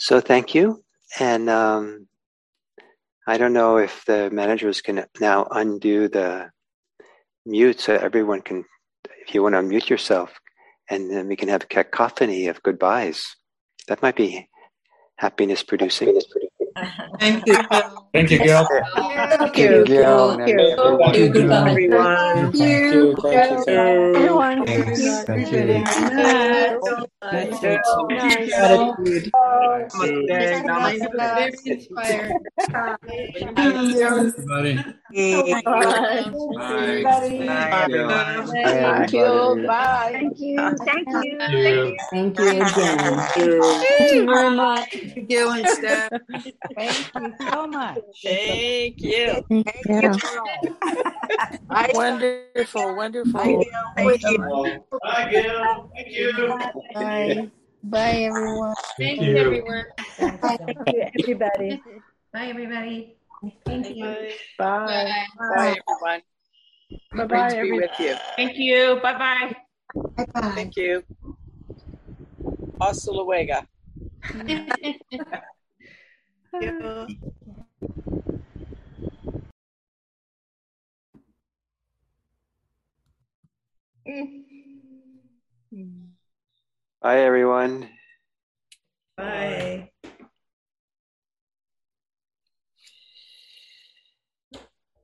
So thank you. And I don't know if the managers can now undo the mute so everyone can, if you want to unmute yourself, and then we can have a cacophony of goodbyes. That might be happiness producing. Thank you. Thank you, Gil. Thank you, Gil. Thank you, everyone. Thank you. Thank you. Everyone. Thank you. Gratitude. Very inspired. Everybody. Bye. Bye. Thank you. Bye. Thank you. Thank you. Thank you. Thank you again. Thank you very much. Thank you and Steph. Thank you so much. Thank you. Wonderful, wonderful. Thank you. Bye, Gil. Thank you. Bye. Bye, everyone. Thank Thanks, you. everyone. Thank you, everybody. Bye, everybody. Thank you. Bye. Bye, everyone. Bye-bye, Great to be everybody. with you. Thank you. Bye-bye. Bye-bye. Thank you. Hasta luego. Bye, everyone. Bye.